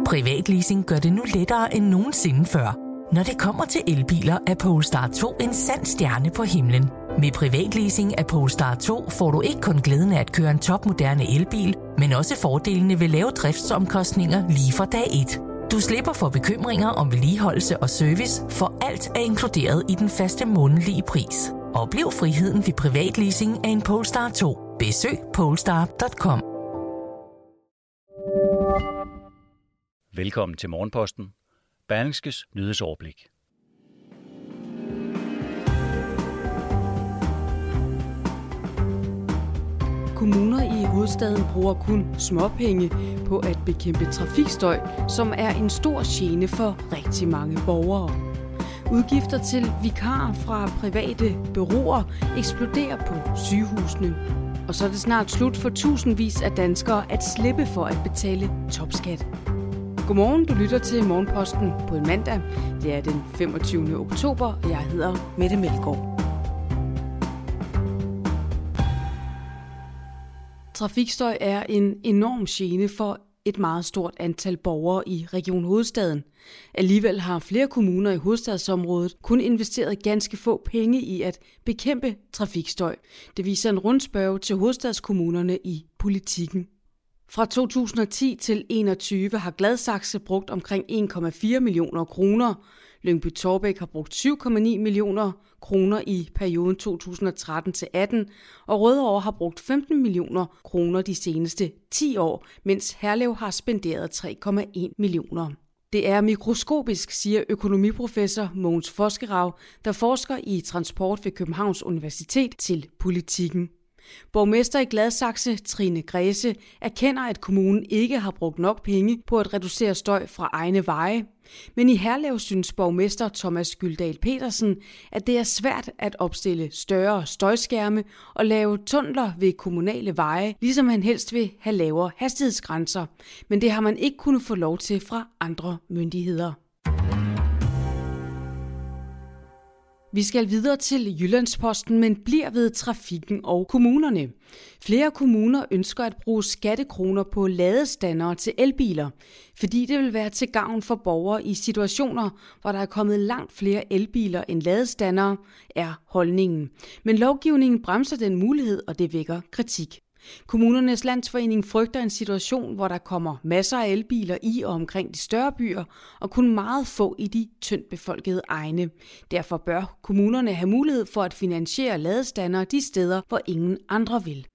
Privatleasing gør det nu lettere end nogensinde før. Når det kommer til elbiler, er Polestar 2 en sand stjerne på himlen. Med privatleasing af Polestar 2 får du ikke kun glæden af at køre en topmoderne elbil, men også fordelene ved lave driftsomkostninger lige fra dag 1. Du slipper for bekymringer om vedligeholdelse og service, for alt er inkluderet i den faste månedlige pris. Oplev friheden ved privatleasing af en Polestar 2. Besøg polestar.com. Velkommen til Morgenposten. Berlingskes nyhedsoverblik. Kommuner i hovedstaden bruger kun småpenge på at bekæmpe trafikstøj, som er en stor gene for rigtig mange borgere. Udgifter til vikarer fra private bureauer eksploderer på sygehusene. Og så er det snart slut for tusindvis af danskere at slippe for at betale topskat. Godmorgen, du lytter til Morgenposten på en mandag. Det er den 25. oktober, og jeg hedder Mette Melgaard. Trafikstøj er en enorm gene for et meget stort antal borgere i Region Hovedstaden. Alligevel har flere kommuner i hovedstadsområdet kun investeret ganske få penge i at bekæmpe trafikstøj. Det viser en rundspørge til hovedstadskommunerne i Politikken. Fra 2010 til 2021 har Gladsaxe brugt omkring 1,4 millioner kroner. Lyngby-Taarbæk har brugt 7,9 millioner kroner i perioden 2013 til 18, og Rødovre har brugt 15 millioner kroner de seneste 10 år, mens Herlev har spenderet 3,1 millioner. Det er mikroskopisk, siger økonomiprofessor Mogens Foskerav, der forsker i transport ved Københavns Universitet, til Politikken. Borgmester i Gladsaxe, Trine Græse, erkender, at kommunen ikke har brugt nok penge på at reducere støj fra egne veje. Men i Herlev synes borgmester Thomas Gyldal Petersen, at det er svært at opstille større støjskærme og lave tunneler ved kommunale veje, ligesom han helst vil have lavere hastighedsgrænser. Men det har man ikke kunnet få lov til fra andre myndigheder. Vi skal videre til Jyllandsposten, men bliver ved trafikken og kommunerne. Flere kommuner ønsker at bruge skattekroner på ladestandere til elbiler, fordi det vil være til gavn for borgere i situationer, hvor der er kommet langt flere elbiler end ladestandere, er holdningen. Men lovgivningen bremser den mulighed, og det vækker kritik. Kommunernes Landsforening frygter en situation, hvor der kommer masser af elbiler i og omkring de større byer, og kun meget få i de tyndt befolkede egne. Derfor bør kommunerne have mulighed for at finansiere ladestandere de steder, hvor ingen andre vil.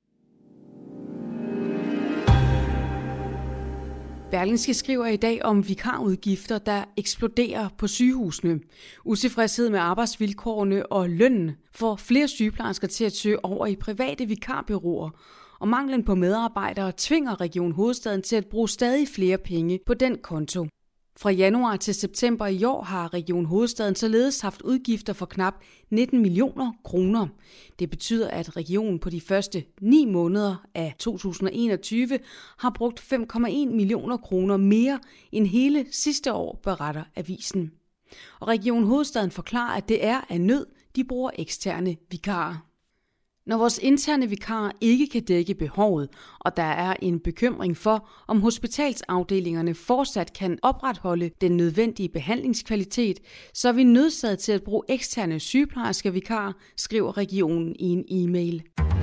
Berlingske skriver i dag om vikarudgifter, der eksploderer på sygehusene. Utilfredshed med arbejdsvilkårene og lønnen får flere sygeplejersker til at søge over i private vikarbureauer, og manglen på medarbejdere tvinger Region Hovedstaden til at bruge stadig flere penge på den konto. Fra januar til september i år har Region Hovedstaden således haft udgifter for knap 19 millioner kroner. Det betyder, at regionen på de første 9 måneder af 2021 har brugt 5,1 millioner kroner mere end hele sidste år, beretter avisen. Og Region Hovedstaden forklarer, at det er af nød, de bruger eksterne vikarer. Når vores interne vikarer ikke kan dække behovet, og der er en bekymring for, om hospitalsafdelingerne fortsat kan opretholde den nødvendige behandlingskvalitet, så er vi nødsaget til at bruge eksterne sygeplejersker vikarer, skriver regionen i en e-mail.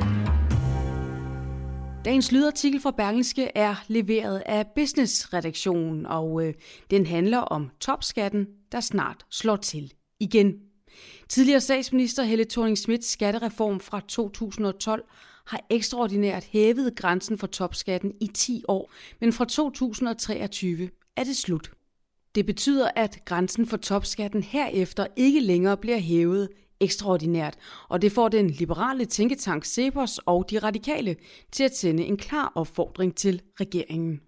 Dagens lydartikel fra Berlingske er leveret af Business-redaktionen, og den handler om topskatten, der snart slår til igen. Tidligere statsminister Helle Thorning-Schmidts skattereform fra 2012 har ekstraordinært hævet grænsen for topskatten i 10 år, men fra 2023 er det slut. Det betyder, at grænsen for topskatten herefter ikke længere bliver hævet ekstraordinært, og det får den liberale tænketank CEPOS og de radikale til at sende en klar opfordring til regeringen.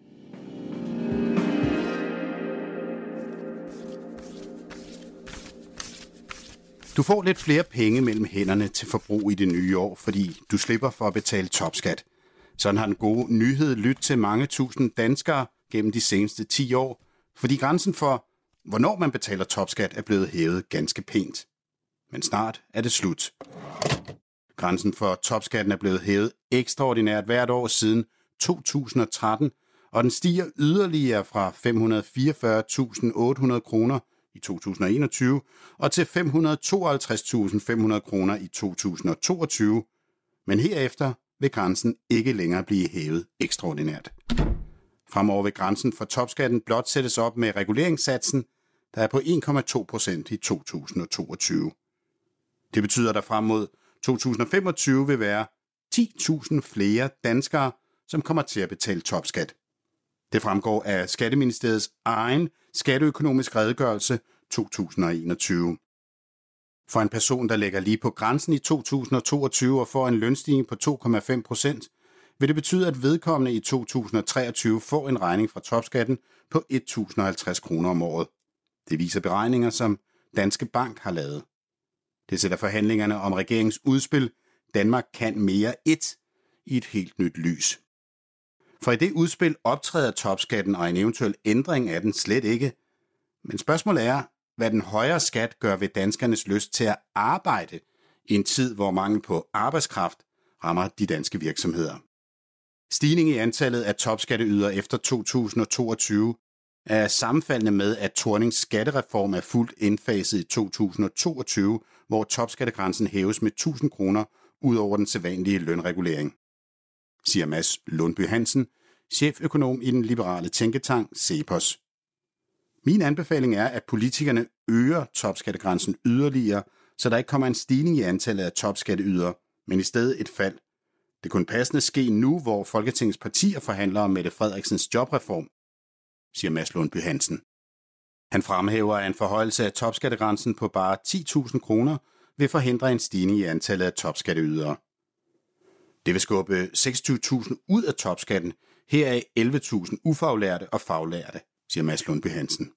Du får lidt flere penge mellem hænderne til forbrug i det nye år, fordi du slipper for at betale topskat. Sådan har den gode nyhed lyttet til mange tusind danskere gennem de seneste 10 år, fordi grænsen for, hvornår man betaler topskat, er blevet hævet ganske pænt. Men snart er det slut. Grænsen for topskatten er blevet hævet ekstraordinært hvert år siden 2013, og den stiger yderligere fra 544.800 kroner i 2021 og til 552.500 kroner i 2022, men herefter vil grænsen ikke længere blive hævet ekstraordinært. Fremover vil grænsen for topskatten blot sættes op med reguleringssatsen, der er på 1,2% i 2022. Det betyder, at der frem mod 2025 vil være 10.000 flere danskere, som kommer til at betale topskat. Det fremgår af Skatteministeriets egen skatteøkonomisk redegørelse 2021. For en person, der ligger lige på grænsen i 2022 og får en lønstigning på 2,5%, vil det betyde, at vedkommende i 2023 får en regning fra topskatten på 1.050 kroner om året. Det viser beregninger, som Danske Bank har lavet. Det sætter forhandlingerne om regeringens udspil Danmark kan mere 1 i et helt nyt lys. For i det udspil optræder topskatten og en eventuel ændring af den slet ikke. Men spørgsmålet er, hvad den højere skat gør ved danskernes lyst til at arbejde i en tid, hvor mangel på arbejdskraft rammer de danske virksomheder. Stigningen i antallet af topskatteydere efter 2022 er sammenfaldende med, at Thornings skattereform er fuldt indfaset i 2022, hvor topskattegrænsen hæves med 1.000 kroner ud over den sædvanlige lønregulering, siger Mads Lundby Hansen, cheføkonom i den liberale tænketank CEPOS. Min anbefaling er, at politikerne øger topskattegrænsen yderligere, så der ikke kommer en stigning i antallet af topskatteydere, men i stedet et fald. Det kunne passende ske nu, hvor Folketingets partier forhandler om Mette Frederiksens jobreform, siger Mads Lundby Hansen. Han fremhæver, at en forhøjelse af topskattegrænsen på bare 10.000 kroner vil forhindre en stigning i antallet af topskatteydere. Det vil skubbe 26.000 ud af topskatten, heraf 11.000 ufaglærte og faglærte, siger Mads Lundby Hansen.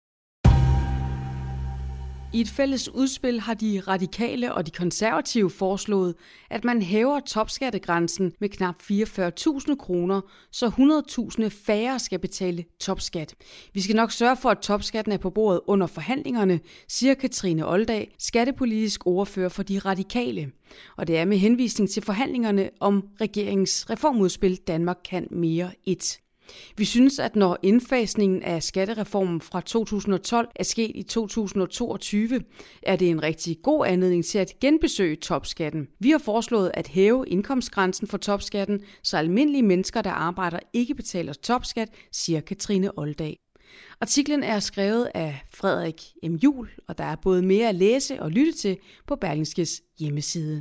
I et fælles udspil har de radikale og de konservative foreslået, at man hæver topskattegrænsen med knap 44.000 kroner, så 100.000 færre skal betale topskat. Vi skal nok sørge for, at topskatten er på bordet under forhandlingerne, siger Katrine Olldag, skattepolitisk ordfører for de radikale. Og det er med henvisning til forhandlingerne om regeringens reformudspil Danmark kan mere 1. Vi synes, at når indfasningen af skattereformen fra 2012 er sket i 2022, er det en rigtig god anledning til at genbesøge topskatten. Vi har foreslået at hæve indkomstgrænsen for topskatten, så almindelige mennesker, der arbejder, ikke betaler topskat, siger Katrine Olldag. Artiklen er skrevet af Frederik M. Juhl, og der er både mere at læse og lytte til på Berlingskes hjemmeside.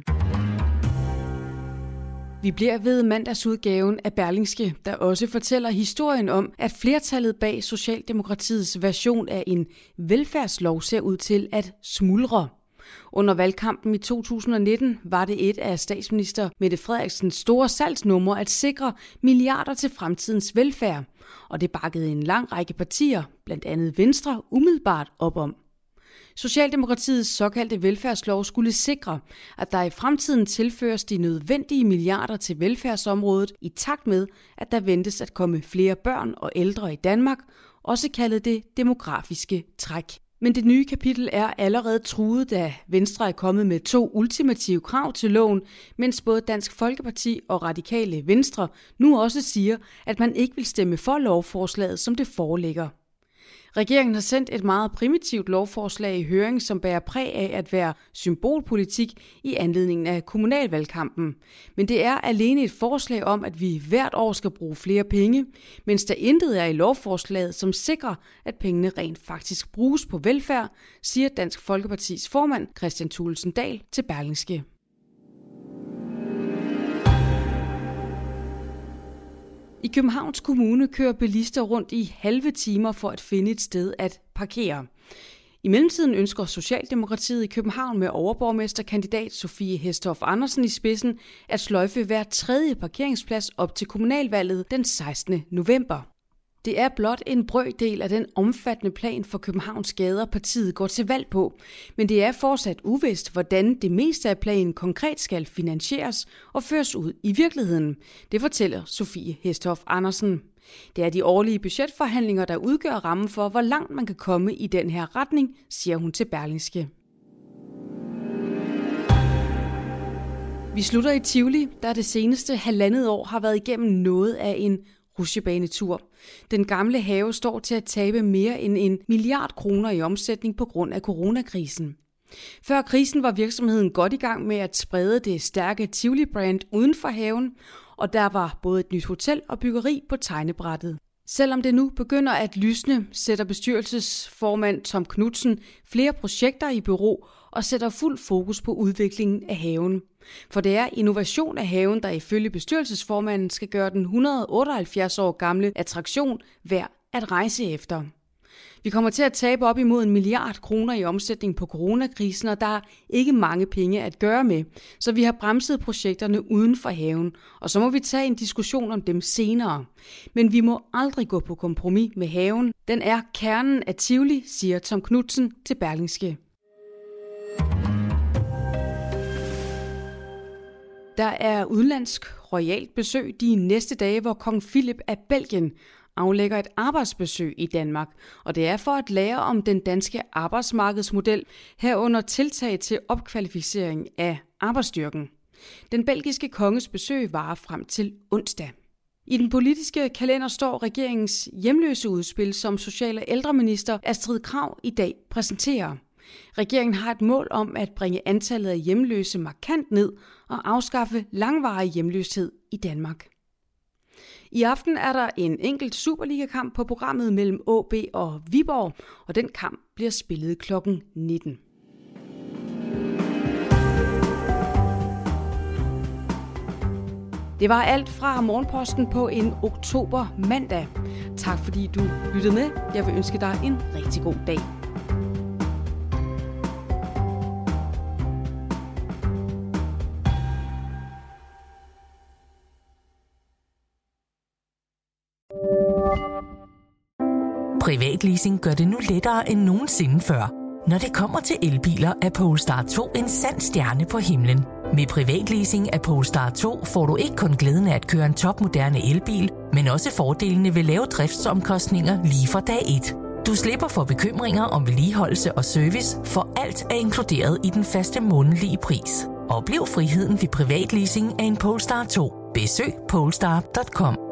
Vi bliver ved mandagsudgaven af Berlingske, der også fortæller historien om, at flertallet bag Socialdemokratiets version af en velfærdslov ser ud til at smuldre. Under valgkampen i 2019 var det et af statsminister Mette Frederiksens store salgsnumre at sikre milliarder til fremtidens velfærd, og det bakkede en lang række partier, blandt andet Venstre, umiddelbart op om. Socialdemokratiets såkaldte velfærdslov skulle sikre, at der i fremtiden tilføres de nødvendige milliarder til velfærdsområdet i takt med, at der ventes at komme flere børn og ældre i Danmark, også kaldet det demografiske træk. Men det nye kapitel er allerede truet, da Venstre er kommet med 2 ultimative krav til loven, mens både Dansk Folkeparti og Radikale Venstre nu også siger, at man ikke vil stemme for lovforslaget, som det foreligger. Regeringen har sendt et meget primitivt lovforslag i høring, som bærer præg af at være symbolpolitik i anledningen af kommunalvalgkampen. Men det er alene et forslag om, at vi hvert år skal bruge flere penge, mens der intet er i lovforslaget, som sikrer, at pengene rent faktisk bruges på velfærd, siger Dansk Folkepartis formand Kristian Thulesen Dahl til Berlingske. I Københavns Kommune kører bilister rundt i halve timer for at finde et sted at parkere. I mellemtiden ønsker Socialdemokratiet i København med overborgmesterkandidat Sofie Hæstorff Andersen i spidsen at sløjfe hver 3. parkeringsplads op til kommunalvalget den 16. november. Det er blot en brøkdel af den omfattende plan for Københavns gader, partiet går til valg på. Men det er fortsat uvist, hvordan det meste af planen konkret skal finansieres og føres ud i virkeligheden. Det fortæller Sofie Hæstorff Andersen. Det er de årlige budgetforhandlinger, der udgør rammen for, hvor langt man kan komme i den her retning, siger hun til Berlingske. Vi slutter i Tivoli, der det seneste 1,5 år har været igennem noget af en rutsjebanetur. Den gamle have står til at tabe mere end 1 milliard kroner i omsætning på grund af coronakrisen. Før krisen var virksomheden godt i gang med at sprede det stærke Tivoli-brand uden for haven, og der var både et nyt hotel og byggeri på tegnebrættet. Selvom det nu begynder at lysne, sætter bestyrelsesformand Tom Knudsen flere projekter i bero og sætter fuld fokus på udviklingen af haven. For det er innovation af haven, der ifølge bestyrelsesformanden skal gøre den 178 år gamle attraktion værd at rejse efter. Vi kommer til at tabe op imod 1 milliard kroner i omsætning på coronakrisen, og der er ikke mange penge at gøre med, så vi har bremset projekterne uden for haven, og så må vi tage en diskussion om dem senere. Men vi må aldrig gå på kompromis med haven. Den er kernen af Tivoli, siger Tom Knudsen til Berlingske. Der er udenlandsk royalt besøg de næste dage, hvor kong Philip af Belgien aflægger et arbejdsbesøg i Danmark, og det er for at lære om den danske arbejdsmarkedsmodel, herunder tiltag til opkvalificering af arbejdsstyrken. Den belgiske konges besøg varer frem til onsdag. I den politiske kalender står regeringens hjemløseudspil, som social- og ældreminister Astrid Krag i dag præsenterer. Regeringen har et mål om at bringe antallet af hjemløse markant ned og afskaffe langvarig hjemløshed i Danmark. I aften er der en enkelt Superliga-kamp på programmet mellem AaB og Viborg, og den kamp bliver spillet kl. 19. Det var alt fra Morgenposten på en oktober mandag. Tak fordi du lyttede med. Jeg vil ønske dig en rigtig god dag. Privatleasing gør det nu lettere end nogensinde før. Når det kommer til elbiler, er Polestar 2 en sand stjerne på himlen. Med privatleasing af Polestar 2 får du ikke kun glæden af at køre en topmoderne elbil, men også fordelene ved lave driftsomkostninger lige fra dag 1. Du slipper for bekymringer om vedligeholdelse og service, for alt er inkluderet i den faste månedlige pris. Oplev friheden ved privatleasing af en Polestar 2. Besøg polestar.com.